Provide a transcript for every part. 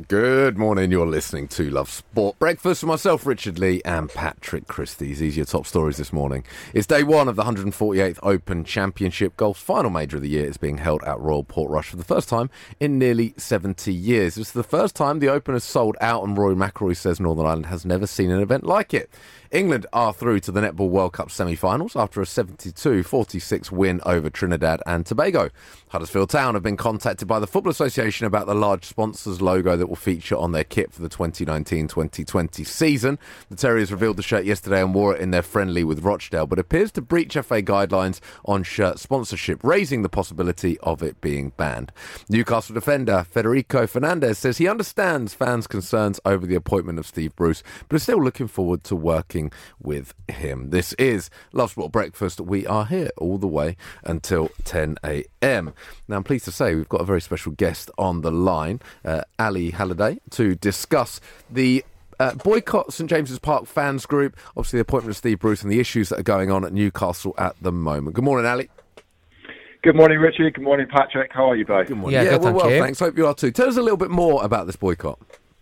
Good morning, you're listening to Love Sport Breakfast with myself, Richard Lee, and Patrick Christie. These are your top stories this morning. It's day one of the 148th Open Championship. Golf's final major of the year is being held at Royal Portrush for the first time in nearly 70 years. It's the first time the Open has sold out, and Rory McIlroy says Northern Ireland has never seen an event like it. England are through to the Netball World Cup semi-finals after a 72-46 win over Trinidad and Tobago. Huddersfield Town have been contacted by the Football Association about the large sponsors logo that will feature on their kit for the 2019-2020 season. The Terriers revealed the shirt yesterday and wore it in their friendly with Rochdale, but appears to breach FA guidelines on shirt sponsorship, raising the possibility of it being banned. Newcastle defender Federico Fernandez says he understands fans' concerns over the appointment of Steve Bruce, but is still looking forward to working with him. This is Love Sport Breakfast. We are here all the way until 10 a.m. Now, I'm pleased to say we've got a very special guest on the line, Ali Halliday, to discuss the boycott St James's Park fans group, obviously the appointment of Steve Bruce and the issues that are going on at Newcastle at the moment. Good morning, Ali. Good morning, Richard. Good morning, Patrick. How are you both? Good morning. Yeah, well, thanks. Hope you are too. Tell us a little bit more about this boycott.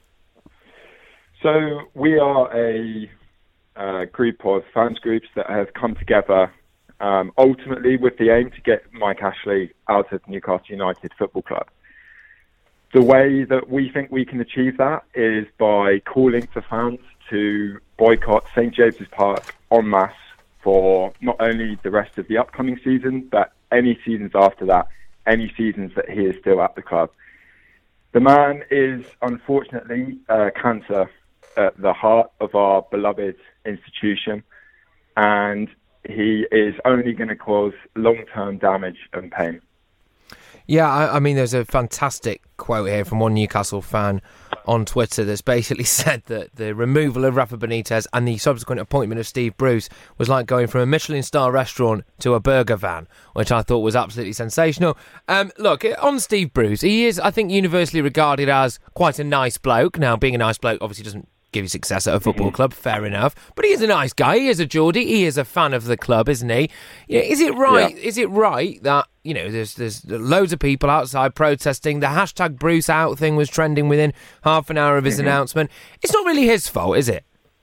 So we are a group of fans groups that have come together ultimately with the aim to get Mike Ashley out of Newcastle United Football Club. The way that we think we can achieve that is by calling for fans to boycott St James's Park en masse for not only the rest of the upcoming season, but any seasons after that, any seasons that he is still at the club. The man is unfortunately cancer at the heart of our beloved institution, and he is only going to cause long-term damage and pain. Yeah, I mean, there's a fantastic quote here from one Newcastle fan on Twitter that's basically said that the removal of Rafa Benitez and the subsequent appointment of Steve Bruce was like going from a Michelin-star restaurant to a burger van, which I thought was absolutely sensational. Look, on Steve Bruce, he is, I think, universally regarded as quite a nice bloke. Now, being a nice bloke obviously doesn't give you success at a football club, fair enough. But he is a nice guy. He is a Geordie. He is a fan of the club, isn't he? You know, is it right? Yeah. Is it right that there's loads of people outside protesting? The hashtag Bruce out thing was trending within half an hour of his announcement. It's not really his fault, is it?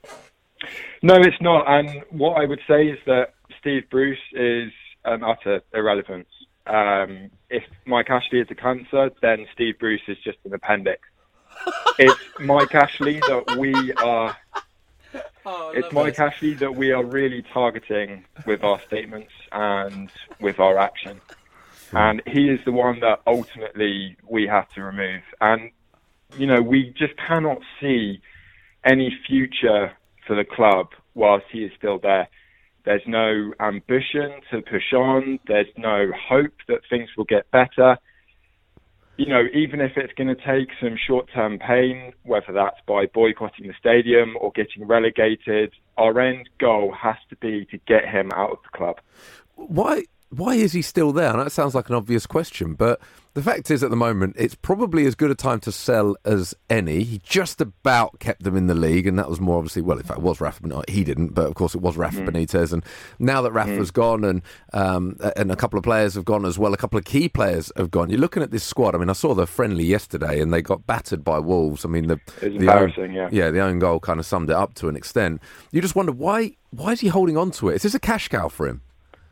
No, it's not. And what I would say is that Steve Bruce is an utter irrelevance. If Mike Ashley is a cancer, then Steve Bruce is just an appendix. It's Mike Ashley that we are. It's Mike Ashley that we are really targeting with our statements and with our action, and he is the one that ultimately we have to remove. And we just cannot see any future for the club whilst he is still there. There's no ambition to push on. There's no hope that things will get better. Even if it's going to take some short-term pain, whether that's by boycotting the stadium or getting relegated, our end goal has to be to get him out of the club. Why is he still there? And that sounds like an obvious question, but the fact is at the moment it's probably as good a time to sell as any. He just about kept them in the league, and that was more obviously, well, in fact it was Rafa Benitez. He didn't, but of course it was Rafa Benitez. And now that Rafa's gone and a couple of players have gone as well, a couple of key players have gone, you're looking at this squad. I mean, I saw the friendly yesterday and they got battered by Wolves. I mean, it's embarrassing, the own goal kind of summed it up to an extent. You just wonder, why is he holding on to it? Is this a cash cow for him?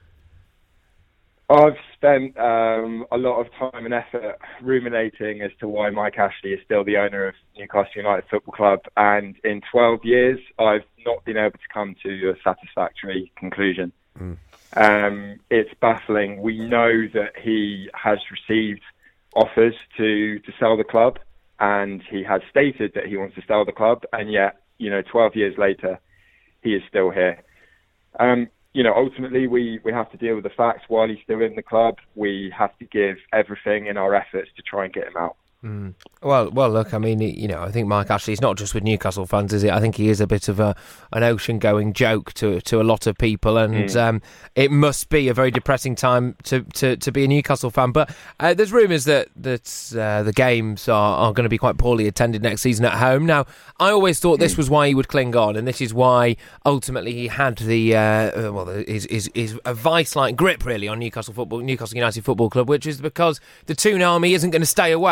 I've spent a lot of time and effort ruminating as to why Mike Ashley is still the owner of Newcastle United Football Club, and in 12 years I've not been able to come to a satisfactory conclusion. It's baffling. We know that he has received offers to sell the club, and he has stated that he wants to sell the club, and yet 12 years later he is still here. Ultimately, we have to deal with the facts. While he's still in the club, we have to give everything in our efforts to try and get him out. Well, look, I mean, I think Mike Ashley's not just with Newcastle fans, is it? I think he is a bit of an ocean-going joke to a lot of people, and it must be a very depressing time to be a Newcastle fan. But there's rumours that the games are going to be quite poorly attended next season at home. Now, I always thought this was why he would cling on, and this is why ultimately he had his vice-like grip really on Newcastle United Football Club, which is because the Toon Army isn't going to stay away.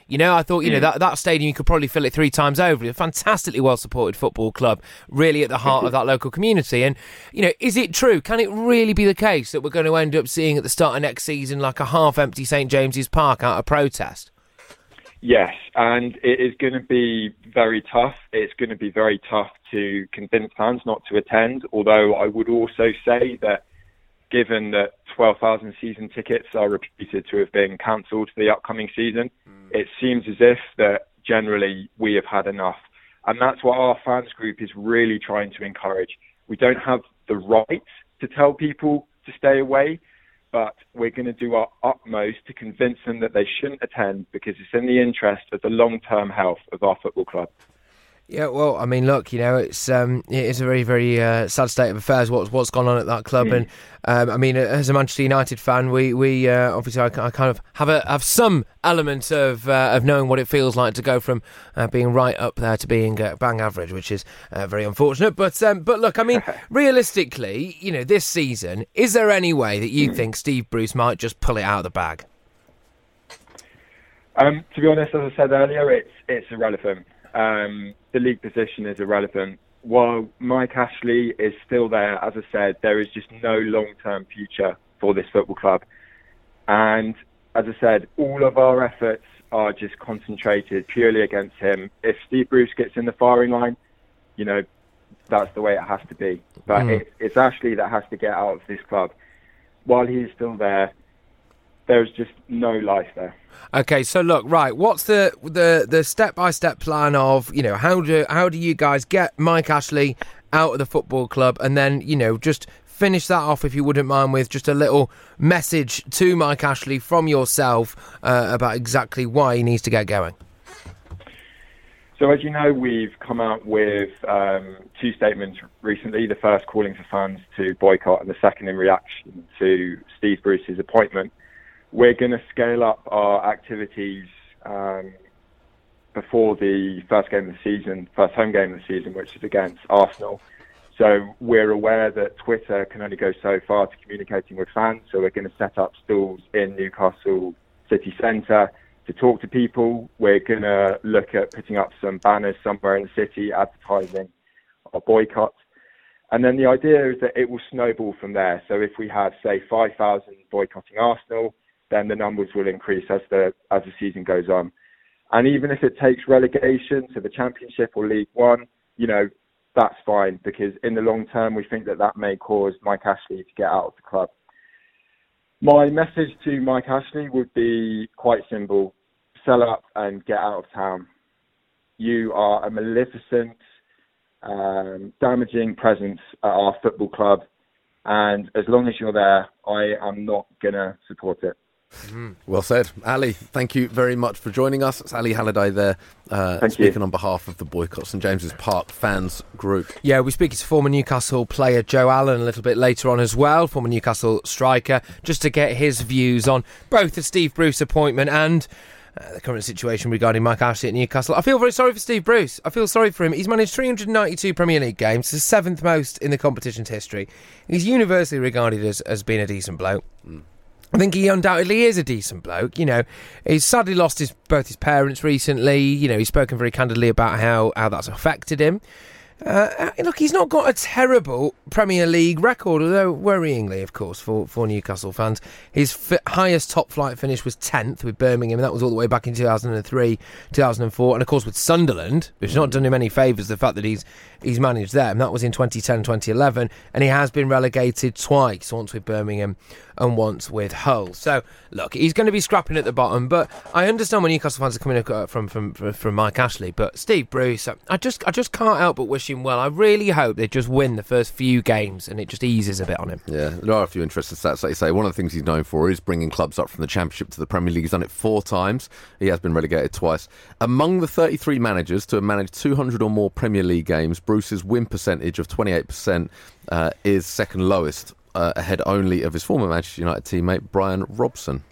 I thought, that stadium, you could probably fill it 3 times over. A fantastically well-supported football club, really at the heart of that local community. And, is it true? Can it really be the case that we're going to end up seeing at the start of next season like a half-empty St James's Park out of protest? Yes, and it is going to be very tough. It's going to be very tough to convince fans not to attend, although I would also say that given that 12,000 season tickets are reputed to have been cancelled for the upcoming season, it seems as if that generally we have had enough. And that's what our fans group is really trying to encourage. We don't have the right to tell people to stay away, but we're going to do our utmost to convince them that they shouldn't attend because it's in the interest of the long-term health of our football club. Yeah, well, I mean, look, it is a very, very sad state of affairs what's gone on at that club, and as a Manchester United fan, we obviously I kind of have some element of knowing what it feels like to go from being right up there to being bang average, which is very unfortunate. But look, I mean, realistically, this season, is there any way that you think Steve Bruce might just pull it out of the bag? To be honest, as I said earlier, it's irrelevant. The league position is irrelevant. While Mike Ashley is still there, as I said, there is just no long-term future for this football club. And as I said, all of our efforts are just concentrated purely against him. If Steve Bruce gets in the firing line, that's the way it has to be. But it's Ashley that has to get out of this club. While he is still there, there's just no life there. Okay, so look, right, what's the step-by-step plan of, how do you guys get Mike Ashley out of the football club, and then, just finish that off, if you wouldn't mind, with just a little message to Mike Ashley from yourself about exactly why he needs to get going? So as you know, we've come out with 2 statements recently, the first calling for fans to boycott and the second in reaction to Steve Bruce's appointment. We're going to scale up our activities before the first home game of the season, which is against Arsenal. So we're aware that Twitter can only go so far to communicating with fans, so we're going to set up stalls in Newcastle city centre to talk to people. We're going to look at putting up some banners somewhere in the city advertising our boycott. And then the idea is that it will snowball from there. So if we have, say, 5,000 boycotting Arsenal, then the numbers will increase as the season goes on. And even if it takes relegation to the Championship or League One, that's fine, because in the long term, we think that may cause Mike Ashley to get out of the club. My message to Mike Ashley would be quite simple. Sell up and get out of town. You are a maleficent, damaging presence at our football club, and as long as you're there, I am not going to support it. Well said. Ali, thank you very much for joining us. It's Ali Halliday there, speaking on behalf of the Boycott St James's Park fans group. Yeah, we're speaking to former Newcastle player Joe Allen a little bit later on as well, former Newcastle striker, just to get his views on both the Steve Bruce appointment and the current situation regarding Mike Ashley at Newcastle. I feel very sorry for Steve Bruce. I feel sorry for him. He's managed 392 Premier League games, the 7th most in the competition's history. He's universally regarded as being a decent bloke. I think he undoubtedly is a decent bloke. He's sadly lost both his parents recently. He's spoken very candidly about how that's affected him. Look, he's not got a terrible Premier League record, although worryingly, of course, for Newcastle fans. His highest top-flight finish was 10th with Birmingham, and that was all the way back in 2003, 2004. And, of course, with Sunderland, which has not done him any favours, the fact that he's managed them. That was in 2010, 2011, and he has been relegated twice, once with Birmingham and once with Hull. So, look, he's going to be scrapping at the bottom, but I understand when Newcastle fans are coming from Mike Ashley, but Steve Bruce, I just can't help but wish him well. I really hope they just win the first few games and it just eases a bit on him. Yeah, there are a few interesting stats, like you say. One of the things he's known for is bringing clubs up from the Championship to the Premier League. He's done it 4 times. He has been relegated twice. Among the 33 managers to have managed 200 or more Premier League games, Bruce's win percentage of 28% is second lowest, ahead only of his former Manchester United teammate Brian Robson.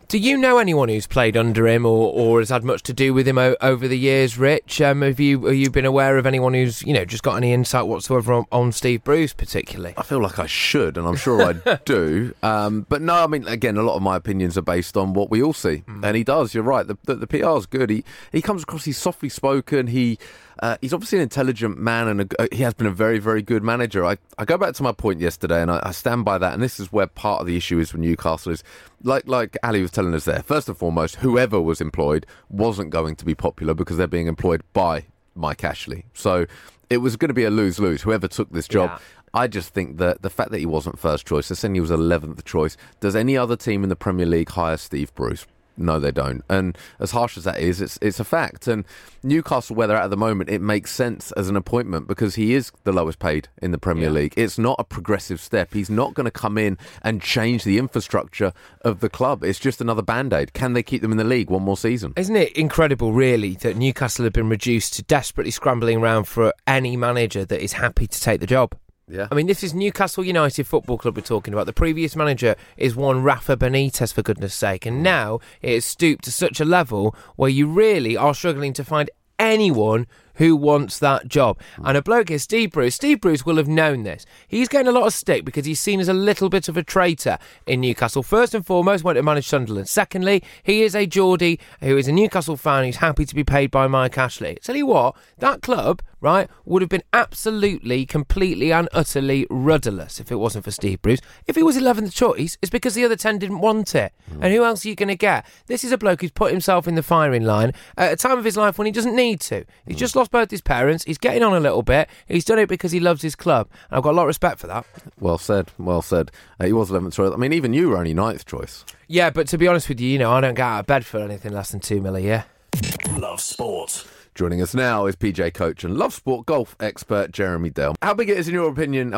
Do you know anyone who's played under him or has had much to do with him over the years, Rich? Have you been aware of anyone who's just got any insight whatsoever on Steve Bruce particularly? I feel like I should, and I'm sure I do. But no, I mean, again, a lot of my opinions are based on what we all see, and he does. You're right. The PR's good. He comes across. He's softly spoken. He's obviously an intelligent man, and he has been a very, very good manager. I go back to my point yesterday, and I stand by that. And this is where part of the issue is for Newcastle is, like Ali was telling us there, first and foremost, whoever was employed wasn't going to be popular because they're being employed by Mike Ashley. So it was going to be a lose-lose, whoever took this job. Yeah. I just think that the fact that he wasn't first choice, they're saying he was 11th choice. Does any other team in the Premier League hire Steve Bruce? No, they don't. And as harsh as that is, it's a fact. And Newcastle, where they're at the moment, it makes sense as an appointment because he is the lowest paid in the Premier League. It's not a progressive step. He's not going to come in and change the infrastructure of the club. It's just another Band-Aid. Can they keep them in the league one more season? Isn't it incredible, really, that Newcastle have been reduced to desperately scrambling around for any manager that is happy to take the job? Yeah. I mean, this is Newcastle United Football Club we're talking about. The previous manager is one Rafa Benitez, for goodness sake. And now it has stooped to such a level where you really are struggling to find anyone who wants that job. And a bloke here, Steve Bruce will have known this. He's getting a lot of stick because he's seen as a little bit of a traitor in Newcastle. First and foremost, went to manage Sunderland. Secondly, he is a Geordie who is a Newcastle fan who's happy to be paid by Mike Ashley. Tell you what, that club, right, would have been absolutely, completely and utterly rudderless if it wasn't for Steve Bruce. If he was 11th choice, it's because the other 10 didn't want it. And who else are you going to get? This is a bloke who's put himself in the firing line at a time of his life when he doesn't need to. He's just lost both his parents. He's getting on a little bit. He's done it because he loves his club. And I've got a lot of respect for that. Well said. Well said. He was 11th choice. I mean, even you were only 9th choice. Yeah, but to be honest with you, I don't get out of bed for anything less than $2 million a year. Love Sport. Joining us now is PJ coach and Love Sport golf expert Jeremy Dale. How big is it in your opinion,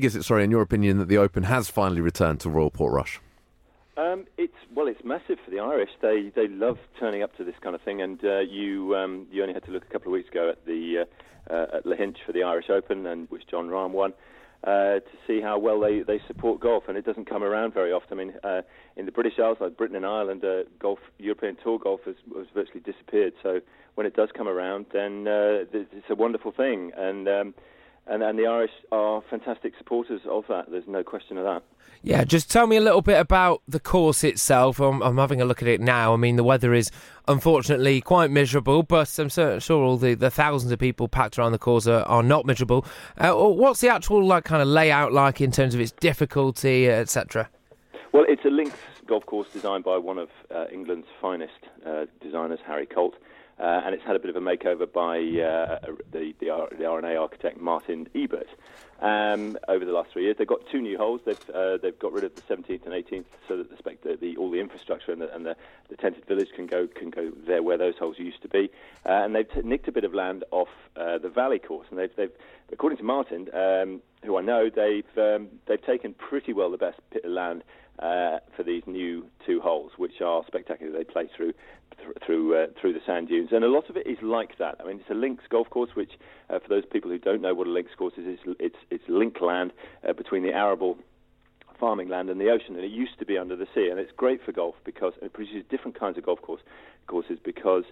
that the Open has finally returned to Royal Portrush? It's massive for the Irish. They love turning up to this kind of thing, and you only had to look a couple of weeks ago at the at Lahinch for the Irish Open, and which John Rahm won, to see how well they support golf, and it doesn't come around very often. I mean, in the British Isles, like Britain and Ireland, European Tour golf has virtually disappeared. So when it does come around, then it's a wonderful thing, and the Irish are fantastic supporters of that. There's no question of that. Yeah, just tell me a little bit about the course itself. I'm having a look at it now. I mean, the weather is unfortunately quite miserable, but I'm sure all the thousands of people packed around the course are not miserable. What's the actual kind of layout like in terms of its difficulty, etc.? Well, it's a links golf course designed by one of England's finest designers, Harry Colt. And it's had a bit of a makeover by the R&A architect Martin Ebert over the last 3 years. They've got 2 new holes. They've got rid of the 17th and 18th so that all the infrastructure and the tented village can go there where those holes used to be. And they've nicked a bit of land off the Valley course. And they've according to Martin, who I know, they've taken pretty well the best bit of land for these new 2 holes, which are spectacular. They play through the sand dunes, and a lot of it is like that. I mean, it's a links golf course, which for those people who don't know what a links course is, it's link land between the arable farming land and the ocean, and it used to be under the sea, and it's great for golf because it produces different kinds of golf courses because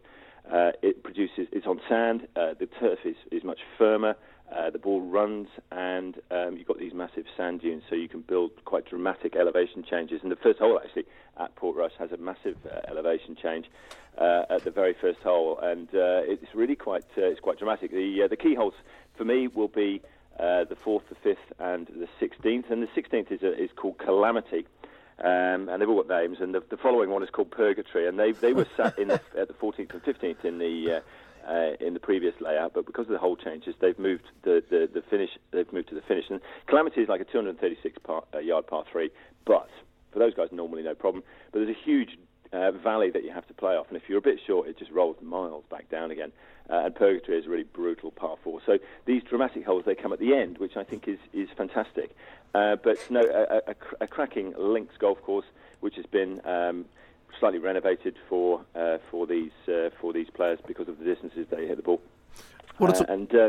it's on sand, the turf is much firmer, the ball runs, and you've got these massive sand dunes, so you can build quite dramatic elevation changes. And the first hole, actually, at Portrush has a massive elevation change at the very first hole, and it's really quite dramatic. The key holes for me will be the 4th, the 5th, and the 16th. And the 16th is called Calamity. And they've all got names, and the following one is called Purgatory, and they were sat at the 14th and 15th in the previous layout, but because of the hole changes, they've moved the finish. They've moved to the finish, and Calamity is like a 236 yard par 3. But for those guys, normally no problem. But there's a huge valley that you have to play off, and if you're a bit short, it just rolls miles back down again. And Purgatory is a really brutal par 4. So these dramatic holes, they come at the end, which I think is fantastic. But no, a cracking links golf course, which has been slightly renovated for these players because of the distances they hit the ball.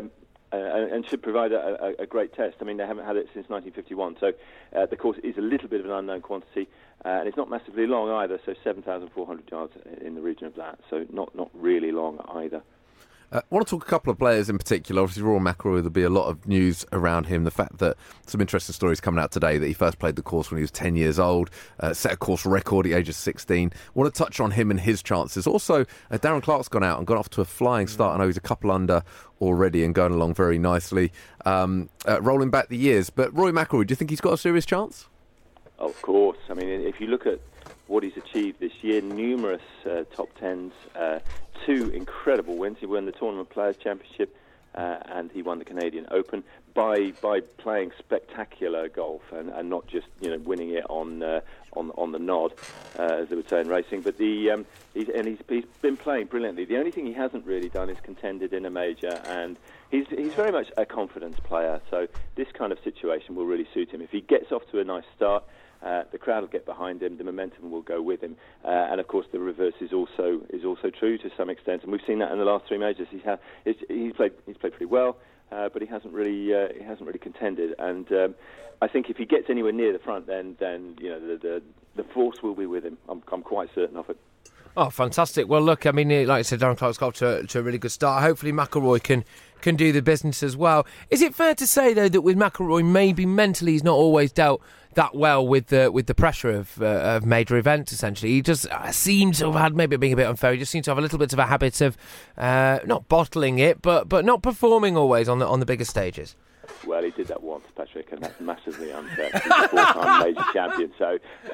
and should provide a great test. I mean, they haven't had it since 1951, so the course is a little bit of an unknown quantity, and it's not massively long either, so 7,400 yards in the region of that, so not really long either. I want to talk a couple of players in particular. Obviously, Rory McIlroy, there'll be a lot of news around him. The fact that some interesting stories coming out today that he first played the course when he was 10 years old, set a course record at the age of 16. I want to touch on him and his chances. Also, Darren Clarke's gone out and gone off to a flying start. I know he's a couple under already and going along very nicely, rolling back the years. But Rory McIlroy, do you think he's got a serious chance? Of course. I mean, if you look at what he's achieved this year, numerous top tens, 2 incredible wins. He won the Tournament Players Championship and he won the Canadian Open by playing spectacular golf and not just winning it on the nod, as they would say in racing. But he's been playing brilliantly. The only thing he hasn't really done is contended in a major, and he's very much a confidence player. So this kind of situation will really suit him. If he gets off to a nice start, the crowd will get behind him, the momentum will go with him, and of course the reverse is also true to some extent, and we've seen that in the last 3 majors. He's played pretty well, but he hasn't really contended, and I think if he gets anywhere near the front, then the force will be with him. I'm quite certain of it. Oh, fantastic. Well, look, I mean, like I said, Darren Clarke's got to a really good start. Hopefully McIlroy can do the business as well. Is it fair to say, though, that with McIlroy, maybe mentally he's not always dealt that well with the pressure of major events, essentially? He just seems to have had, maybe being a bit unfair, he just seems to have a little bit of a habit of not bottling it, but not performing always on the bigger stages. Well, he did that once, Patrick, and that's massively unfair. He's a 4-time major champion. So,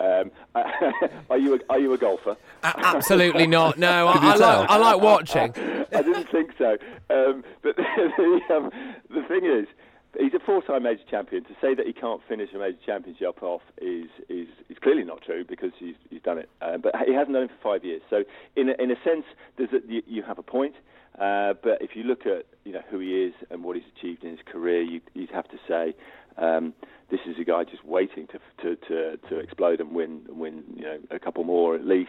are you a golfer? Absolutely not. No, I like watching. I didn't think so. But the thing is, he's a 4-time major champion. To say that he can't finish a major championship off is clearly not true, because he's done it. But he hasn't done it for 5 years. So, in a sense, you have a point. But if you look at who he is and what he's achieved in his career, you'd have to say this is a guy just waiting to explode and win a couple more at least.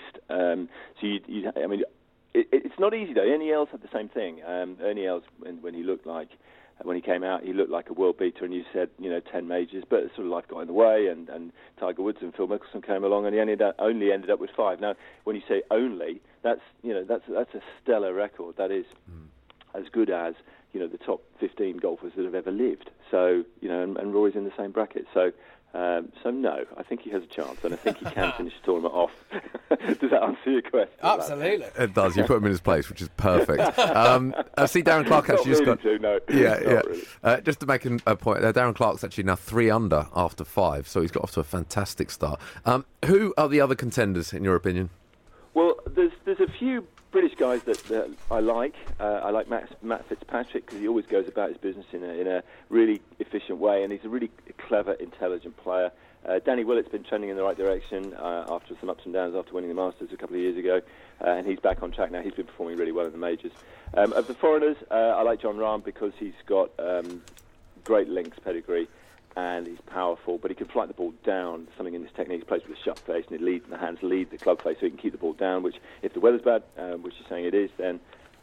It's not easy though. Ernie Els had the same thing. Ernie Els, when he came out, he looked like a world beater, and you said 10 majors, but sort of life got in the way, and Tiger Woods and Phil Mickelson came along, and he only ended up with 5. Now, when you say only, that's a stellar record. That is as good as the top 15 golfers that have ever lived. So and Rory's in the same bracket. So no, I think he has a chance, and I think he can finish the tournament off. Does that answer your question? Absolutely. It does. You put him in his place, which is perfect. I see Darren Clarke actually just got... Really. Just to make a point, Darren Clarke's actually now 3 under after 5, so he's got off to a fantastic start. Who are the other contenders, in your opinion? Well, there's a few British guys that I like. I like Matt Fitzpatrick, because he always goes about his business in a really efficient way, and he's a really clever, intelligent player. Danny Willett's been trending in the right direction after some ups and downs after winning the Masters a couple of years ago, and he's back on track now. He's been performing really well in the majors. Of the foreigners, I like Jon Rahm, because he's got great links pedigree, and he's powerful, but he can flight the ball down. Something in his technique, he plays with a shut face, and the hands lead the club face, so he can keep the ball down, which, if the weather's bad, which you're saying it is, then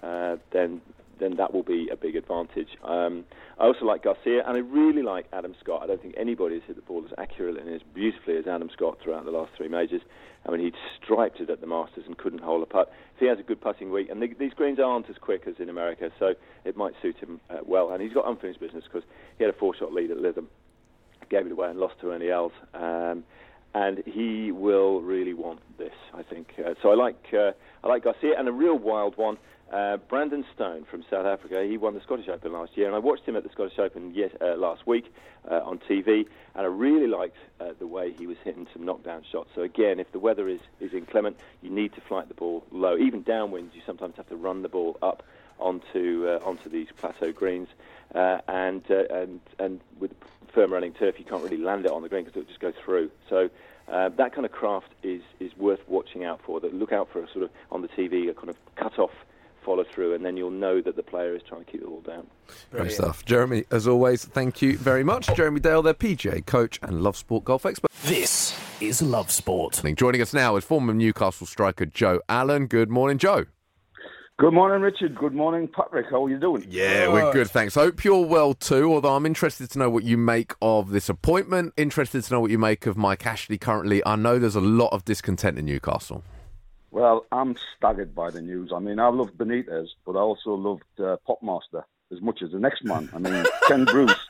that will be a big advantage. I also like Garcia, and I really like Adam Scott. I don't think anybody has hit the ball as accurately and as beautifully as Adam Scott throughout the last 3 majors. I mean, he striped it at the Masters and couldn't hold a putt. If he has a good putting week, and these greens aren't as quick as in America, so it might suit him well. And he's got unfinished business, because he had a 4-shot lead at Lytham, gave it away and lost to Ernie Els, and he will really want this, I think. So I like Garcia, and a real wild one, Brandon Stone from South Africa. He won the Scottish Open last year, and I watched him at the Scottish Open last week on TV, and I really liked the way he was hitting some knockdown shots. So again, if the weather is inclement, you need to flight the ball low. Even downwind, you sometimes have to run the ball up onto these plateau greens, and with firm running turf, you can't really land it on the green, because it'll just go through. So that kind of craft is worth watching out for. Look out for a sort of, on the TV, a kind of cut-off follow through, and then you'll know that the player is trying to keep the ball down. Great stuff. Jeremy, as always, thank you very much. Jeremy Dale, their PGA coach and Love Sport golf expert. This is Love Sport. Joining us now is former Newcastle striker Joe Allen. Good morning, Joe. Good morning, Richard. Good morning, Patrick. How are you doing? Yeah, we're good, thanks. Hope you're well too, although I'm interested to know what you make of this appointment, interested to know what you make of Mike Ashley currently. I know there's a lot of discontent in Newcastle. Well, I'm staggered by the news. I mean, I loved Benitez, but I also loved Popmaster as much as the next man. I mean, Ken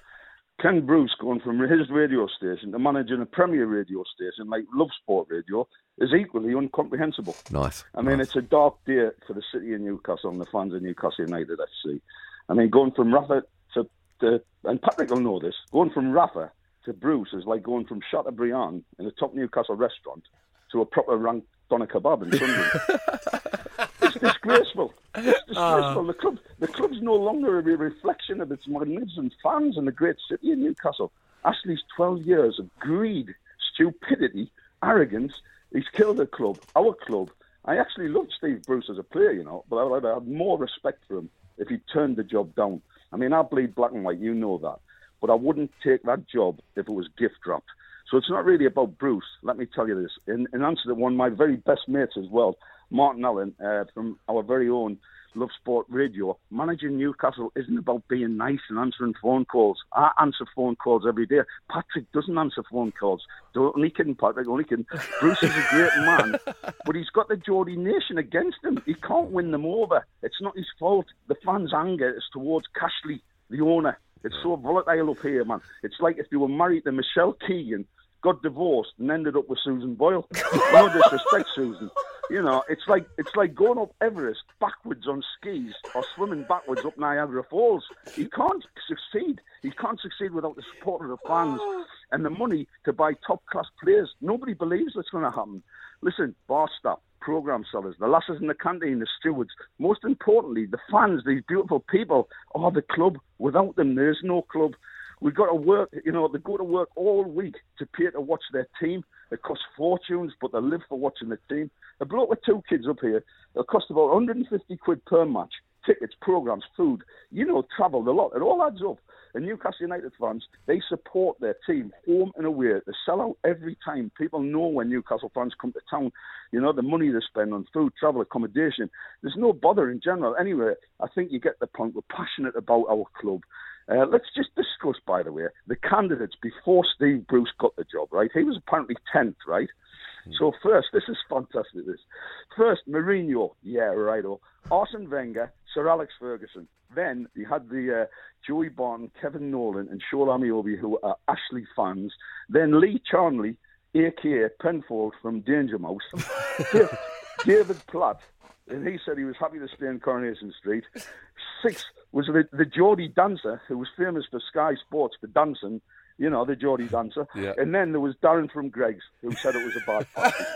Bruce going from his radio station to managing a Premier radio station like Love Sport Radio is equally incomprehensible. Nice. I mean, It's a dark day for the city of Newcastle and the fans of Newcastle United FC. I mean, going from Rafa to and Patrick will know this, going from Rafa to Bruce is like going from Chateaubriand in a top Newcastle restaurant to a proper ranked doner kebab in Sunderland. It's disgraceful. It's disgraceful. The club's no longer a reflection of its magnificent fans and the great city of Newcastle. Ashley's 12 years of greed, stupidity, arrogance, he's killed the club, our club. I actually loved Steve Bruce as a player, you know, but I'd have more respect for him if he turned the job down. I mean, I bleed black and white, you know that. But I wouldn't take that job if it was gift wrapped. So it's not really about Bruce, let me tell you this. In answer to one of my very best mates as well, Martin Allen, from our very own Love Sport Radio, managing Newcastle isn't about being nice and answering phone calls. I answer phone calls every day. Patrick doesn't answer phone calls. Only kidding, Patrick, only kidding. Bruce is a great man, but he's got the Geordie Nation against him. He can't win them over. It's not his fault. The fans' anger is towards Cashley, the owner. It's so volatile up here, man. It's like if you were married to Michelle Keegan, got divorced and ended up with Susan Boyle. No disrespect, Susan. You know, it's like going up Everest backwards on skis or swimming backwards up Niagara Falls. He can't succeed. He can't succeed without the support of the fans and the money to buy top-class players. Nobody believes that's going to happen. Listen, bar staff, programme sellers, the lasses in the canteen, the stewards, most importantly, the fans, these beautiful people are the club. Without them, there's no club. We've got to work, you know, they go to work all week to pay to watch their team. It costs fortunes, but they live for watching the team. A bloke with 2 kids up here, it'll cost about 150 quid per match. Tickets, programmes, food, you know, travel, the lot. It all adds up. And Newcastle United fans, they support their team home and away. They sell out every time. People know when Newcastle fans come to town, you know, the money they spend on food, travel, accommodation. There's no bother in general. Anyway, I think you get the point. We're passionate about our club. Let's just discuss, by the way, the candidates before Steve Bruce got the job, right? He was apparently 10th, right? So first, this is fantastic. First, Mourinho, yeah, righto. Arsene Wenger, Sir Alex Ferguson. Then you had the Joey Barton, Kevin Nolan, and Shola Ameobi, who are Ashley fans. Then Lee Charnley, a.k.a. Penfold from Danger Mouse. Fifth, David Platt, and he said he was happy to stay in Coronation Street. Sixth was the Geordie dancer, who was famous for Sky Sports for dancing. You know, the Geordie dancer. Yeah. And then there was Darren from Greggs, who said it was a bad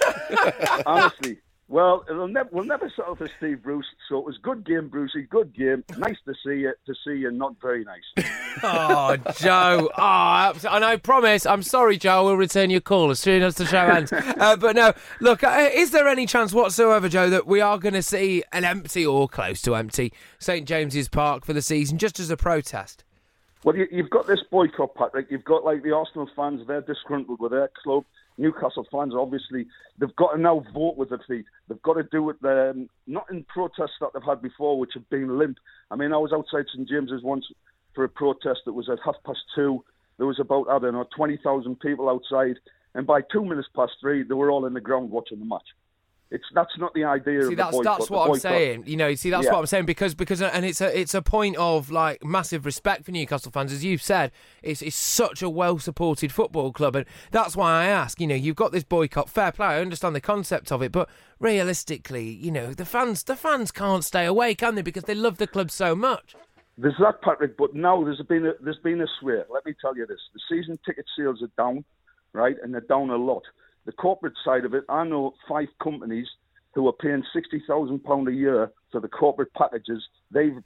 party. Honestly. Well, we'll never settle for Steve Bruce, so it was good game, Brucey, good game. Nice to see you, not very nice. Oh, Joe. And I promise, I'm sorry, Joe, we'll return your call as soon as the show ends. But no, look, is there any chance whatsoever, Joe, that we are going to see an empty or close to empty St James's Park for the season, just as a protest? Well, you've got this boycott, Patrick. You've got, like, the Arsenal fans, they're disgruntled with their club. Newcastle fans, obviously, they've got to now vote with their feet. They've got to do it, not in protests that they've had before, which have been limp. I mean, I was outside St James's once for a protest that was at 2:30. There was about, 20,000 people outside. And by 3:02, they were all in the ground watching the match. That's not the idea of the boycott. That's what I'm saying. You know, that's what I'm saying because and it's a point of like massive respect for Newcastle fans, as you've said. It's such a well supported football club, and that's why I ask. You know, you've got this boycott. Fair play. I understand the concept of it, but realistically, you know, the fans can't stay away, can they? Because they love the club so much. There's that, Patrick. But now there's been a sway. Let me tell you this: the season ticket sales are down, right, and they're down a lot. The corporate side of it, I know 5 companies who are paying £60,000 a year for the corporate packages. They've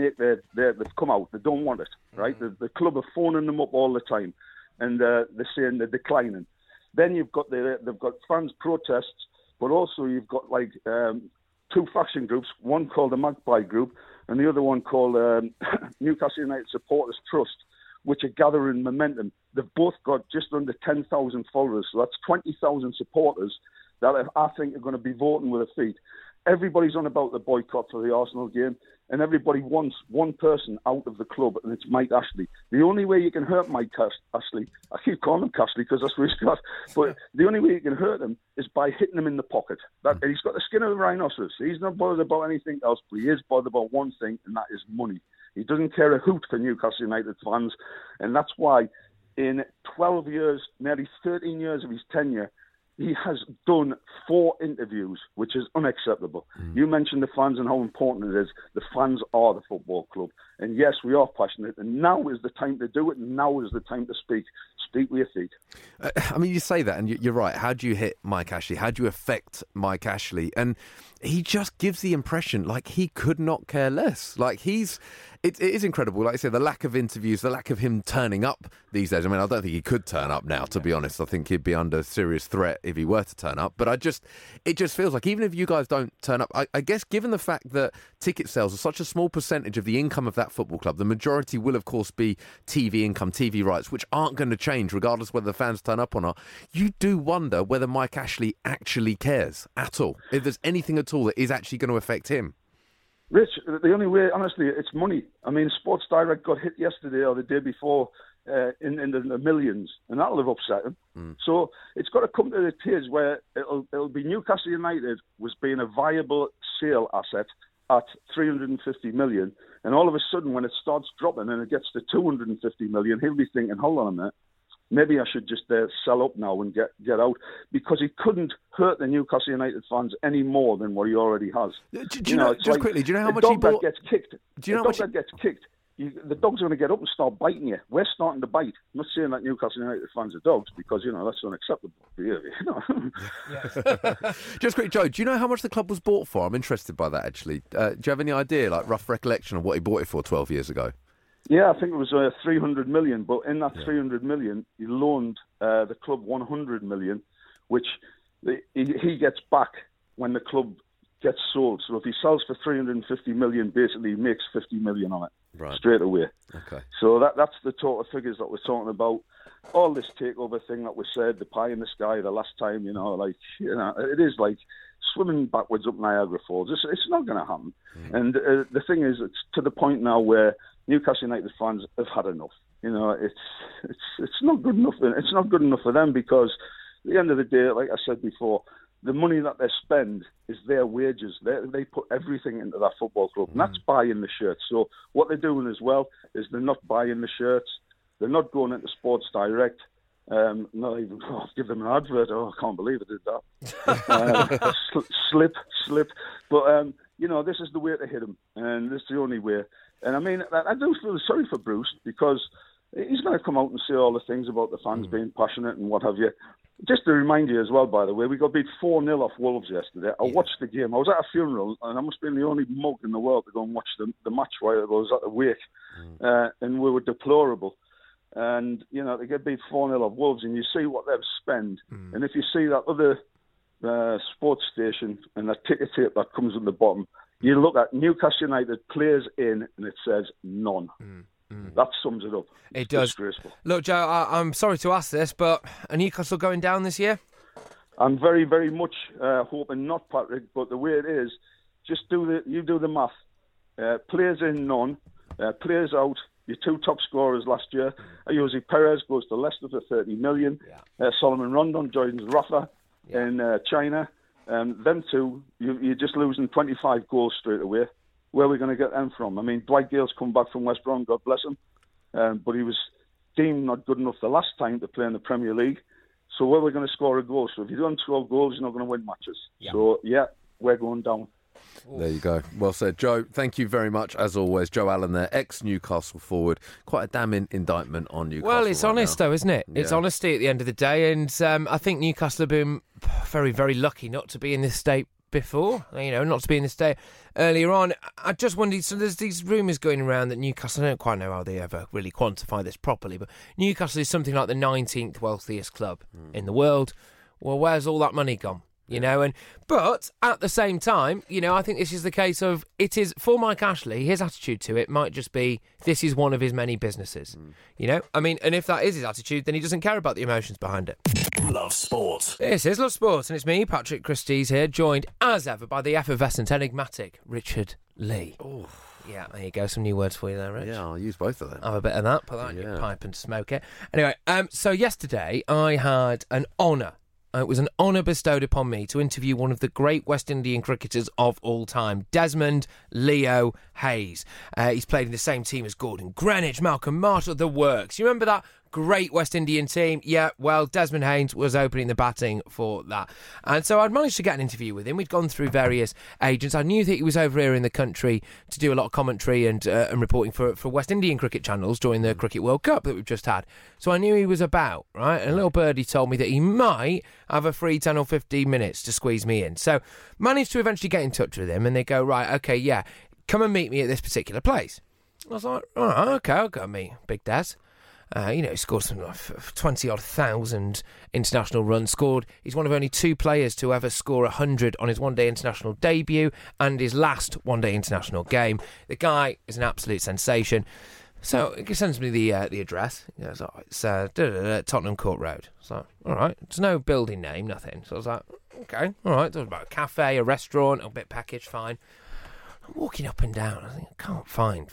come out. They don't want it, right? Mm-hmm. The club are phoning them up all the time, and they're saying they're declining. Then they've got fans protests, but also you've got like 2 faction groups. One called the Magpie Group, and the other one called Newcastle United Supporters Trust, which are gathering momentum. They've both got just under 10,000 followers, so that's 20,000 supporters that I think are going to be voting with their feet. everybody's on about the boycott for the Arsenal game, and everybody wants one person out of the club, and it's Mike Ashley. The only way you can hurt Mike Ashley, I keep calling him Cashley because that's what he's got, but the only way you can hurt him is by hitting him in the pocket. He's got the skin of a rhinoceros. He's not bothered about anything else, but he is bothered about one thing, and that is money. He doesn't care a hoot for Newcastle United fans, and that's why in 12 years, nearly 13 years of his tenure, he has done 4 interviews, which is unacceptable. You mentioned the fans and how important it is. The fans are the football club. And yes, we are passionate. And now is the time to do it. And now is the time to speak. Speak with your feet. I mean, you say that, and you're right. How do you hit Mike Ashley? How do you affect Mike Ashley? And he just gives the impression like he could not care less. Like it is incredible. Like I said, the lack of interviews, the lack of him turning up these days. I mean, I don't think he could turn up now, to be honest. I think he'd be under serious threat if he were to turn up. But it just feels like even if you guys don't turn up, I guess given the fact that ticket sales are such a small percentage of the income of that football club, the majority will, of course, be TV income, TV rights, which aren't going to change regardless whether the fans turn up or not. You do wonder whether Mike Ashley actually cares at all, if there's anything at all that is actually going to affect him. Rich, the only way, honestly, it's money. I mean, Sports Direct got hit yesterday or the day before in the millions, and that'll have upset him. So it's got to come to the stage where it'll be Newcastle United was being a viable sale asset at 350 million, and all of a sudden when it starts dropping and it gets to 250 million, he'll be thinking, hold on a minute, maybe I should just sell up now and get out, because he couldn't hurt the Newcastle United fans any more than what he already has. Do you know how much he bought? That gets kicked. Do you know how much that gets kicked? The dog's going to get up and start biting you. We're starting to bite. I'm not saying that Newcastle United fans are dogs, because that's unacceptable behaviour. Just quick, Joe, do you know how much the club was bought for? I'm interested by that, actually. Do you have any idea, like rough recollection of what he bought it for 12 years ago? Yeah, I think it was 300 million, but in that 300 million, he loaned the club 100 million, which he gets back when the club gets sold. So if he sells for 350 million, basically he makes 50 million on it straight away. Okay. So that's the total figures that we're talking about. All this takeover thing that we said, the pie in the sky the last time, it is like swimming backwards up Niagara Falls. It's not going to happen. And the thing is, it's to the point now where Newcastle United fans have had enough. It's not good enough. It's not good enough for them, because at the end of the day, like I said before, the money that they spend is their wages. They put everything into that football club, and that's buying the shirts. So what they're doing as well is they're not buying the shirts. They're not going into Sports Direct. Not even give them an advert. I can't believe I did that. Slip. But this is the way to hit them, and this is the only way. And I mean, I do feel sorry for Bruce, because he's going to come out and say all the things about the fans being passionate and what have you. Just to remind you as well, by the way, we got beat 4-0 off Wolves yesterday. I watched the game. I was at a funeral, and I must have been the only mug in the world to go and watch the match while I was at the wake. And we were deplorable. And, they get beat 4-0 off Wolves, and you see what they've spent. And if you see that other sports station and that ticket tape that comes at the bottom, you look at Newcastle United players in, and it says none. That sums it up. It does. Disgraceful. Look, Joe, I'm sorry to ask this, but are Newcastle going down this year? I'm very, very much hoping not, Patrick. But the way it is, just do the math. Players in, none. Players out. Your 2 top scorers last year. Jose Perez goes to Leicester for 30 million. Solomon Rondon joins Rafa in China. Them two, you're just losing 25 goals straight away. Where are we going to get them from? I mean, Dwight Gale's come back from West Brom, God bless him. But he was deemed not good enough the last time to play in the Premier League. So where are we going to score a goal? So if you don't score goals, you're not going to win matches. So, we're going down. There you go. Well said, Joe. Thank you very much, as always. Joe Allen there, ex-Newcastle forward. Quite a damning indictment on Newcastle. Well, it's honest, though, isn't it? It's honesty at the end of the day. And I think Newcastle have been very, very lucky not to be in this state before, not to be in this state earlier on. I just wondered, so there's these rumours going around that Newcastle, I don't quite know how they ever really quantify this properly, but Newcastle is something like the 19th wealthiest club in the world. Well, where's all that money gone? But at the same time, I think this is the case of, it is, for Mike Ashley, his attitude to it might just be, this is one of his many businesses. And if that is his attitude, then he doesn't care about the emotions behind it. Love Sport. This is Love Sports, and it's me, Patrick Christys, here, joined as ever by the effervescent, enigmatic Richard Lee. Oh. Yeah, there you go. Some new words for you there, Rich. Yeah, I'll use both of them. Have a bit of that, put that in your pipe and smoke it. Anyway, so yesterday I had an honour. It was an honour bestowed upon me to interview one of the great West Indian cricketers of all time, Desmond Leo Hayes. He's played in the same team as Gordon Greenwich, Malcolm Marshall, the works. You remember that great West Indian team? Yeah, well, Desmond Hayes was opening the batting for that. And so I'd managed to get an interview with him. We'd gone through various agents. I knew that he was over here in the country to do a lot of commentary and reporting for West Indian cricket channels during the Cricket World Cup that we've just had. So I knew he was about, right? And a little birdie told me that he might have a free 10 or 15 minutes to squeeze me in. So managed to eventually get in touch with him, and they go, right, okay, yeah, come and meet me at this particular place. I was like, all right, okay, I'll go meet Big Des. He scored some 20-odd thousand international runs. He's one of only two players to ever score 100 on his one-day international debut and his last one-day international game. The guy is an absolute sensation. So he sends me the address. He goes, it's Tottenham Court Road. So, all right, there's no building name, nothing. So I was like, okay, all right. There's about a cafe, a restaurant, a bit packaged, fine. I'm walking up and down. I think I can't find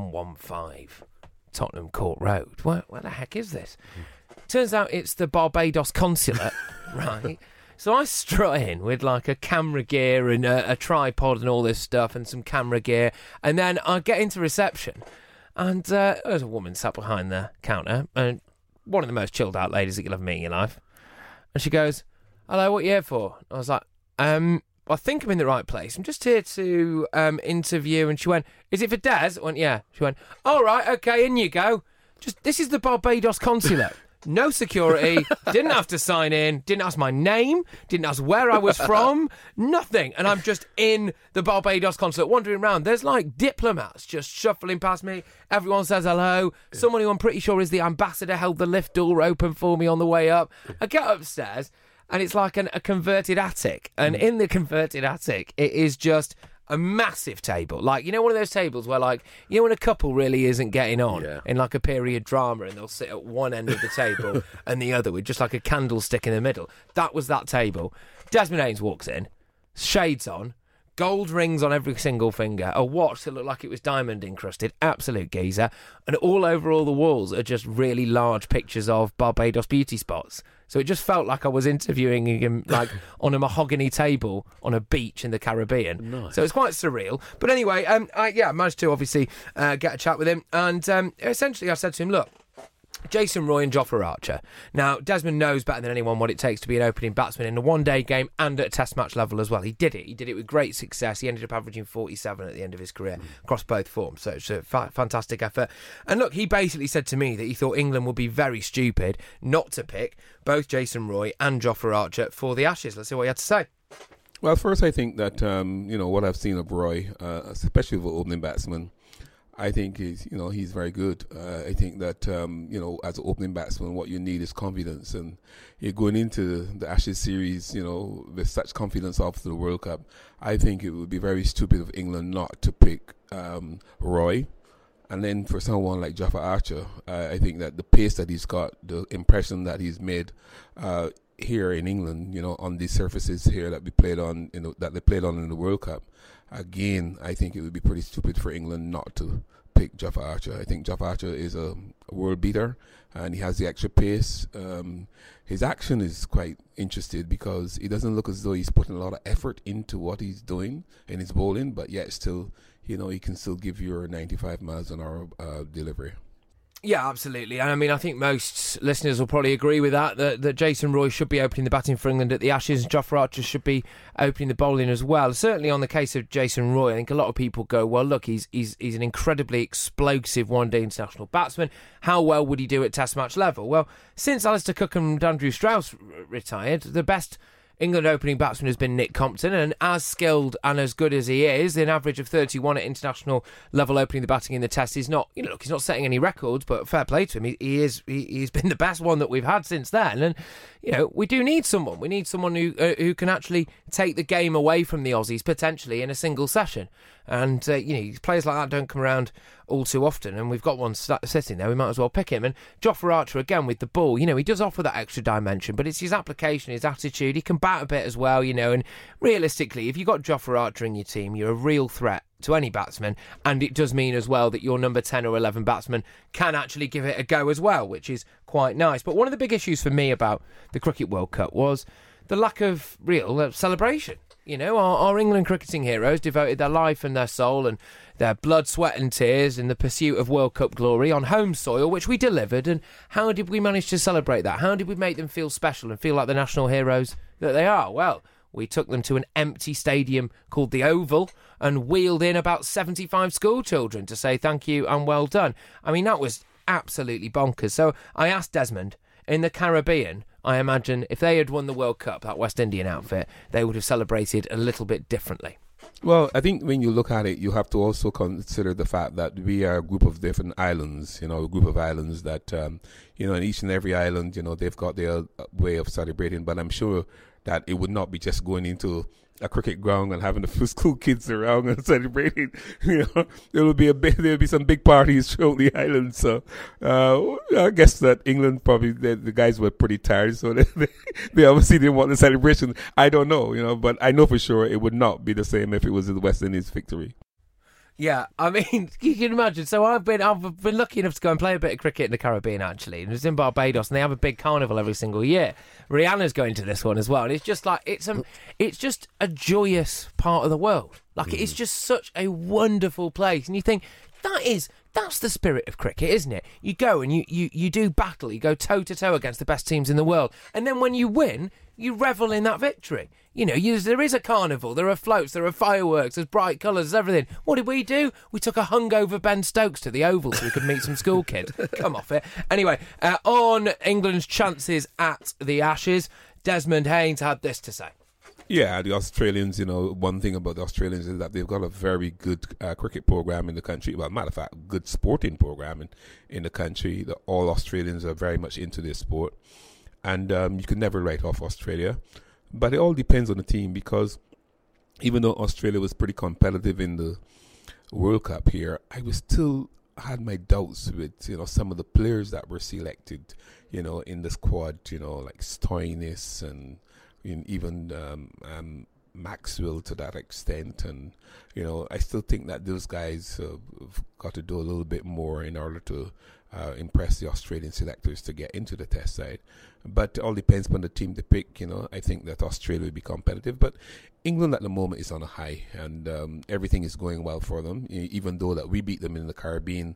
115. Tottenham Court Road. Where the heck is this? Turns out it's the Barbados consulate, right? So I strut in with like a camera gear and a tripod and all this stuff and some camera gear, and then I get into reception, and there's a woman sat behind the counter, and one of the most chilled out ladies that you'll ever meet in your life. And she goes, "Hello, what are you here for?" I was like, I think I'm in the right place. I'm just here to interview. And she went, "Is it for Des?" I went, "Yeah." She went, "All right, okay, in you go." This is the Barbados consulate. No security, didn't have to sign in, didn't ask my name, didn't ask where I was from, nothing. And I'm just in the Barbados consulate, wandering around. There's like diplomats just shuffling past me. Everyone says hello. Someone who I'm pretty sure is the ambassador held the lift door open for me on the way up. I get upstairs, and it's like a converted attic. And in the converted attic, it is just a massive table. Like, one of those tables where, like, when a couple really isn't getting on in, like, a period drama, and they'll sit at one end of the table and the other with just, like, a candlestick in the middle. That was that table. Desmond Hayes walks in, shades on, gold rings on every single finger, a watch that looked like it was diamond encrusted, absolute geezer, and all over all the walls are just really large pictures of Barbados beauty spots. So it just felt like I was interviewing him like on a mahogany table on a beach in the Caribbean. Nice. So it's quite surreal. But anyway, I managed to obviously get a chat with him, and essentially I said to him, look, Jason Roy and Jofra Archer. Now, Desmond knows better than anyone what it takes to be an opening batsman in a one-day game and at a test match level as well. He did it. He did it with great success. He ended up averaging 47 at the end of his career across both forms. So it's a fantastic effort. And look, he basically said to me that he thought England would be very stupid not to pick both Jason Roy and Jofra Archer for the Ashes. Let's see what he had to say. Well, first, I think that, what I've seen of Roy, especially with opening batsman, I think he's very good. I think that, as an opening batsman, what you need is confidence. And you're going into the Ashes series, with such confidence after the World Cup. I think it would be very stupid of England not to pick Roy. And then for someone like Jofra Archer, I think that the pace that he's got, the impression that he's made here in England, on these surfaces here that we played on, that they played on in the World Cup, again, I think it would be pretty stupid for England not to pick Jofra Archer. I think Jofra Archer is a world beater, and he has the extra pace. His action is quite interesting because he doesn't look as though he's putting a lot of effort into what he's doing in his bowling, but yet still, he can still give you a 95 miles an hour delivery. Yeah, absolutely. And I mean, I think most listeners will probably agree with that Jason Roy should be opening the batting for England at the Ashes, and Jofra Archer should be opening the bowling as well. Certainly on the case of Jason Roy, I think a lot of people go, well, look, he's an incredibly explosive one-day international batsman. How well would he do at Test match level? Well, since Alistair Cook and Andrew Strauss retired, the best England opening batsman has been Nick Compton, and as skilled and as good as he is, an average of 31 at international level opening the batting in the Test is not, look, he's not setting any records, but fair play to him. He's been the best one that we've had since then, and we do need someone. We need someone who can actually take the game away from the Aussies potentially in a single session. And, players like that don't come around all too often, and we've got one sitting there, we might as well pick him. And Jofra Archer, again, with the ball, he does offer that extra dimension, but it's his application, his attitude. He can bat a bit as well, and realistically, if you've got Jofra Archer in your team, you're a real threat to any batsman, and it does mean as well that your number 10 or 11 batsman can actually give it a go as well, which is quite nice. But one of the big issues for me about the Cricket World Cup was the lack of real celebration. Our England cricketing heroes devoted their life and their soul and their blood, sweat and tears in the pursuit of World Cup glory on home soil, which we delivered. And how did we manage to celebrate that? How did we make them feel special and feel like the national heroes that they are? Well, we took them to an empty stadium called the Oval and wheeled in about 75 school children to say thank you and well done. I mean, that was absolutely bonkers. So I asked Desmond, in the Caribbean, I imagine if they had won the World Cup, that West Indian outfit, they would have celebrated a little bit differently. Well, I think when you look at it, you have to also consider the fact that we are a group of different islands, a group of islands that, in each and every island, they've got their way of celebrating. But I'm sure that it would not be just going into a cricket ground and having the school kids around and celebrating. There'll be some big parties throughout the island. So I guess that England probably the guys were pretty tired, so they obviously didn't want the celebration. I don't know, but I know for sure it would not be the same if it was the West Indies victory. Yeah, I mean, you can imagine. So I've been lucky enough to go and play a bit of cricket in the Caribbean, actually. And it's in Barbados, and they have a big carnival every single year. Rihanna's going to this one as well, and it's just like it's just a joyous part of the world. Like it's just such a wonderful place, and you think that's the spirit of cricket, isn't it? You go and you do battle, you go toe to toe against the best teams in the world, and then when you win, you revel in that victory. There is a carnival, there are floats, there are fireworks, there's bright colours, there's everything. What did we do? We took a hungover Ben Stokes to the Oval so we could meet some school kids. Come off it. Anyway, on England's chances at the Ashes, Desmond Haynes had this to say. Yeah, the Australians, one thing about the Australians is that they've got a very good cricket program in the country. Well, matter of fact, good sporting program in the country. All Australians are very much into this sport. And you can never write off Australia. But it all depends on the team, because even though Australia was pretty competitive in the World Cup here, I was still had my doubts with, some of the players that were selected, in the squad, like Stoinis and even Maxwell to that extent. And, I still think that those guys have got to do a little bit more in order to impress the Australian selectors to get into the test side. But it all depends on the team they pick. I think that Australia will be competitive, but England at the moment is on a high, and everything is going well for them. Even though that we beat them in the Caribbean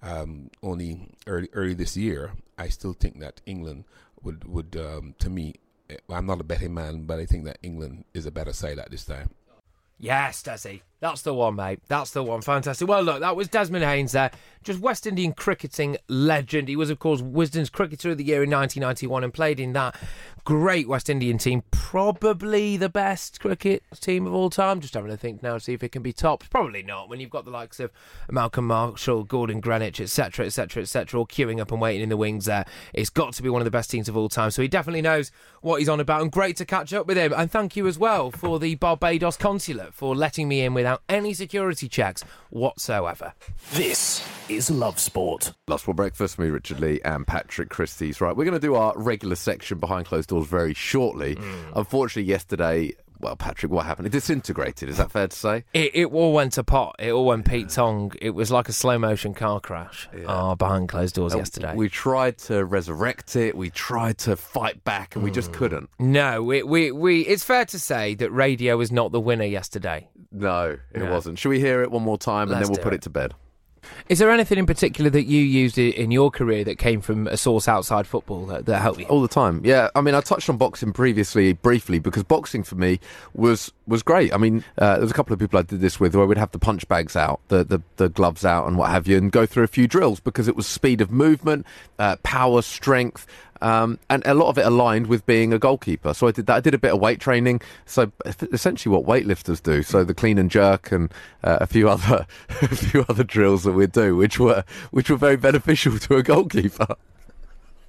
only early this year, I still think that England would to me, I'm not a betting man, but I think that England is a better side at this time. Yes, Desi. That's the one, mate. That's the one. Fantastic. Well, look, that was Desmond Haynes there. Just West Indian cricketing legend. He was, of course, Wisden's Cricketer of the Year in 1991 and played in that great West Indian team. Probably the best cricket team of all time. Just having to think now to see if it can be topped. Probably not, when you've got the likes of Malcolm Marshall, Gordon Greenwich, etc., etc., etc., all queuing up and waiting in the wings there. It's got to be one of the best teams of all time. So he definitely knows what he's on about, and great to catch up with him. And thank you as well for the Barbados Consulate for letting me in without any security checks whatsoever. This is Love Sport. Love Sport Breakfast, me, Richard Lee, and Patrick Christys. Right, we're going to do our regular section behind closed doors very shortly. Unfortunately, yesterday, well, Patrick, what happened? It disintegrated, is that fair to say? It all went to pot. It all went Pete Tong. It was like a slow-motion car crash behind closed doors yesterday. We tried to resurrect it. We tried to fight back, and we just couldn't. No, it's fair to say that radio was not the winner yesterday. No, it wasn't. Should we hear it one more time, and then we'll put it to bed? Is there anything in particular that you used in your career that came from a source outside football that helped you? All the time, yeah. I mean, I touched on boxing briefly, because boxing for me was great. I mean, there was a couple of people I did this with where we'd have the punch bags out, the gloves out and what have you, and go through a few drills, because it was speed of movement, power, strength, and a lot of it aligned with being a goalkeeper. So I did that. I did a bit of weight training. So essentially what weightlifters do. So the clean and jerk and a few other drills that we'd do, which were very beneficial to a goalkeeper.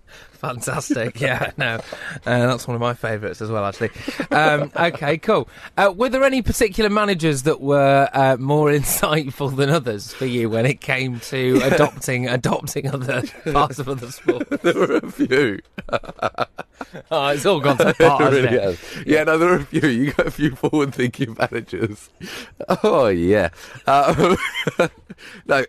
Fantastic. Yeah, no, that's one of my favourites as well, actually. Okay, cool. Were there any particular managers that were more insightful than others for you when it came to adopting other parts of other sports? There were a few. Oh, it's all gone to pot, hasn't really it? has. Yeah, no, there are a few. You got a few forward-thinking managers. Oh, yeah. No.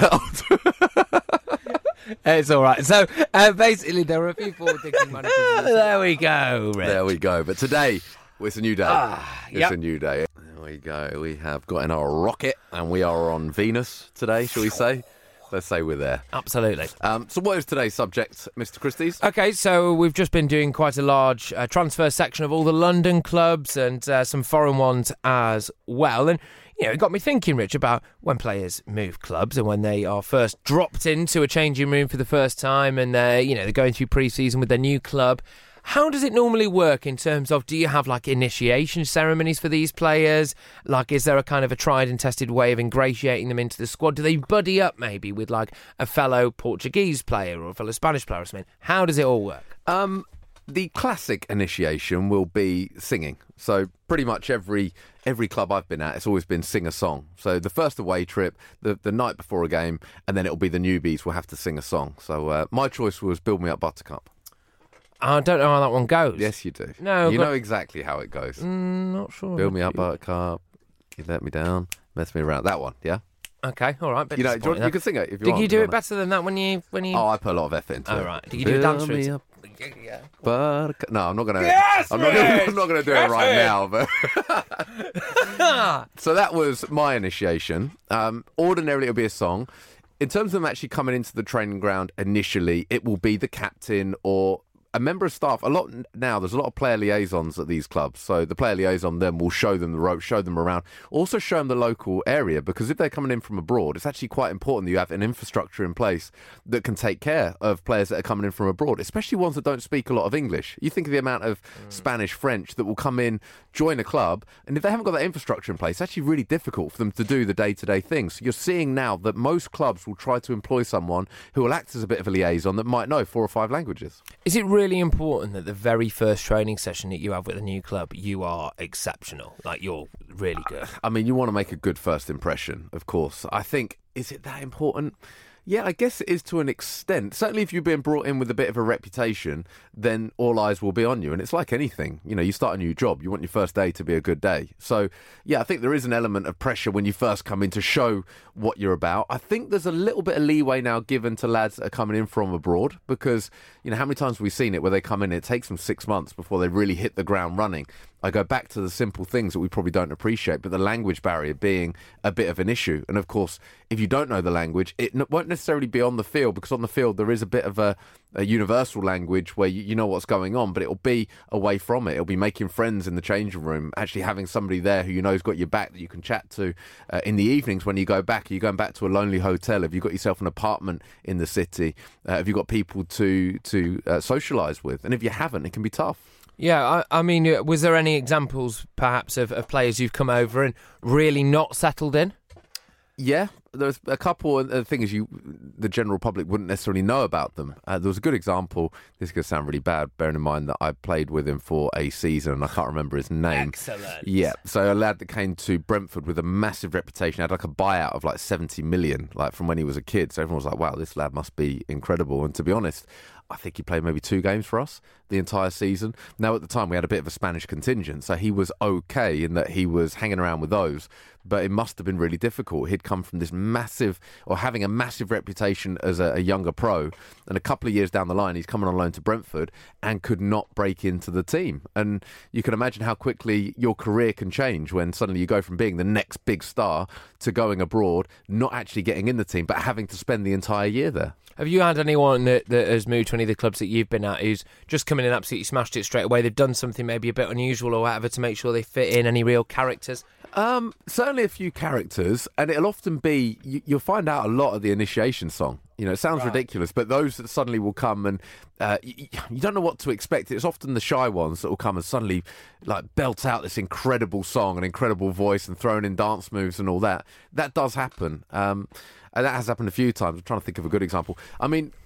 It's all right. So, basically, there were a few forward-thinking managers. There we go, Rich. There we go. But today, it's a new day. It's yep. a new day. There we go. We have got in our rocket, and we are on Venus today, shall we say? Let's say we're there. Absolutely. So what is today's subject, Mr. Christie's? Okay, so we've just been doing quite a large transfer section of all the London clubs and some foreign ones as well. And, you know, it got me thinking, Rich, about when players move clubs and when they are first dropped into a changing room for the first time and they're going through pre-season with their new club. How does it normally work in terms of, do you have like initiation ceremonies for these players? Like, is there a kind of a tried and tested way of ingratiating them into the squad? Do they buddy up maybe with like a fellow Portuguese player or a fellow Spanish player or something? How does it all work? The classic initiation will be singing. So pretty much every club I've been at, it's always been sing a song. So the first away trip, the night before a game, and then it'll be the newbies will have to sing a song. So my choice was Build Me Up Buttercup. I don't know how that one goes. Yes, you do. No, you know exactly how it goes. Not sure. Build me up, Buttercup. You let me down, mess me around. That one, yeah. Okay, all right. But you can sing it if you want. Did you do it better than that when you? Oh, I put a lot of effort into it. Oh, right. Did you do a dance routine? Yeah. Buttercup. No, I'm not gonna. Yes, I'm not gonna do it right now. But so that was my initiation. Ordinarily, it'll be a song. In terms of them actually coming into the training ground initially, it will be the captain or a member of staff. There's a lot of player liaisons at these clubs. So the player liaison then will show them the ropes, show them around, also show them the local area, because if they're coming in from abroad, it's actually quite important that you have an infrastructure in place that can take care of players that are coming in from abroad, especially ones that don't speak a lot of English. You think of the amount of Spanish, French that will come in, join a club, and if they haven't got that infrastructure in place, it's actually really difficult for them to do the day-to-day things. You're seeing now that most clubs will try to employ someone who will act as a bit of a liaison that might know 4 or 5 languages. Is it really important that the very first training session that you have with a new club, you are exceptional? Like, you're really good? I mean, you want to make a good first impression, of course. I think, is it that important? Yeah, I guess it is to an extent. Certainly if you've been brought in with a bit of a reputation, then all eyes will be on you. And it's like anything. You know, you start a new job, you want your first day to be a good day. So, yeah, I think there is an element of pressure when you first come in to show what you're about. I think there's a little bit of leeway now given to lads that are coming in from abroad because, you know, how many times have we seen it where they come in, it takes them 6 months before they really hit the ground running. I go back to the simple things that we probably don't appreciate, but the language barrier being a bit of an issue. And of course, if you don't know the language, it won't necessarily be on the field, because on the field there is a bit of a universal language where you know what's going on, but it'll be away from it. It'll be making friends in the changing room, actually having somebody there who you know has got your back that you can chat to in the evenings when you go back. Are you going back to a lonely hotel? Have you got yourself an apartment in the city? Have you got people to socialise with? And if you haven't, it can be tough. Yeah, I mean, was there any examples, perhaps, of players you've come over and really not settled in? Yeah, there's a couple of things the general public wouldn't necessarily know about them. There was a good example. This is going to sound really bad, bearing in mind that I played with him for a season and I can't remember his name. Excellent. Yeah, so a lad that came to Brentford with a massive reputation, had like a buyout of like 70 million, like from when he was a kid. So everyone was like, wow, this lad must be incredible. And to be honest, I think he played maybe 2 games for us the entire season. Now, at the time, we had a bit of a Spanish contingent, so he was okay in that he was hanging around with those, but it must have been really difficult. He'd come from this massive, or having a massive reputation as a younger pro, and a couple of years down the line, he's coming on loan to Brentford and could not break into the team. And you can imagine how quickly your career can change when suddenly you go from being the next big star to going abroad, not actually getting in the team, but having to spend the entire year there. Have you had anyone that has moved to any of the clubs that you've been at who's just come in and absolutely smashed it straight away? They've done something maybe a bit unusual or whatever to make sure they fit in. Any real characters? Certainly a few characters, and it'll often be, you'll find out a lot of the initiation song. You know, it sounds ridiculous, but those that suddenly will come and you don't know what to expect. It's often the shy ones that will come and suddenly like belt out this incredible song, an incredible voice, and throwing in dance moves and all that. That does happen. And that has happened a few times. I'm trying to think of a good example. I mean,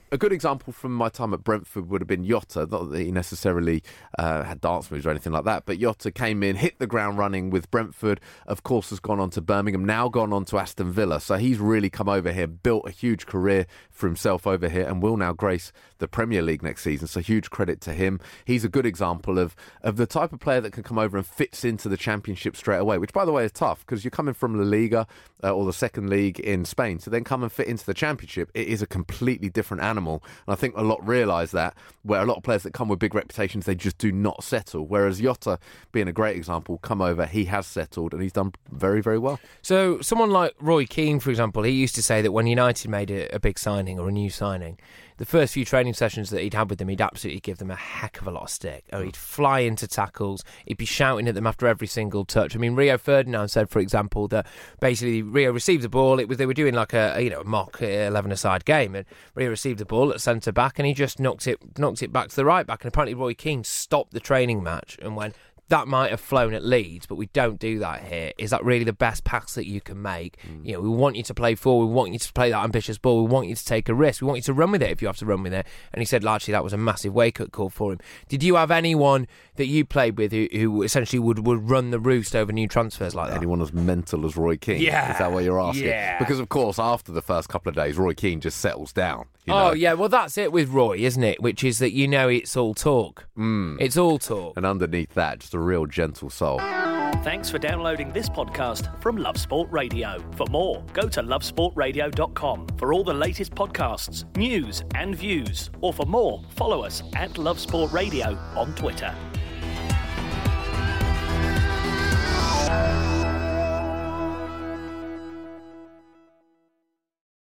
a good example from my time at Brentford would have been Jota. Not that he necessarily had dance moves or anything like that, but Jota came in, hit the ground running with Brentford, of course has gone on to Birmingham, now gone on to Aston Villa. So he's really come over here, built a huge career for himself over here, and will now grace the Premier League next season. So huge credit to him. He's a good example of the type of player that can come over and fits into the Championship straight away, which, by the way, is tough because you're coming from La Liga or the second league in Spain, to then come and fit into the Championship. It is a completely different animal. And I think a lot realise that, where a lot of players that come with big reputations, they just do not settle. Whereas Jota, being a great example, come over, he has settled and he's done very, very well. So someone like Roy Keane, for example, he used to say that when United made a big signing or a new signing, the first few training sessions that he'd had with them, he'd absolutely give them a heck of a lot of stick. Oh, he'd fly into tackles, he'd be shouting at them after every single touch. I mean, Rio Ferdinand said, for example, that basically Rio received the ball. They were doing like a mock 11-a-side game, and Rio received the ball at centre back, and he just knocked it back to the right back. And apparently Roy Keane stopped the training match and went, that might have flown at Leeds, but we don't do that here. Is that really the best pass that you can make? We want you to play forward. We want you to play that ambitious ball. We want you to take a risk. We want you to run with it if you have to run with it. And he said, largely, that was a massive wake-up call for him. Did you have anyone that you played with who essentially would run the roost over new transfers like that? Anyone as mental as Roy Keane? Yeah. Is that what you're asking? Yeah. Because, of course, after the first couple of days, Roy Keane just settles down. Oh, yeah, well, that's it with Roy, isn't it? Which is that, it's all talk. It's all talk. And underneath that, just a real gentle soul. Thanks for downloading this podcast from Love Sport Radio. For more, go to lovesportradio.com for all the latest podcasts, news and views. Or for more, follow us at Love Sport Radio on Twitter.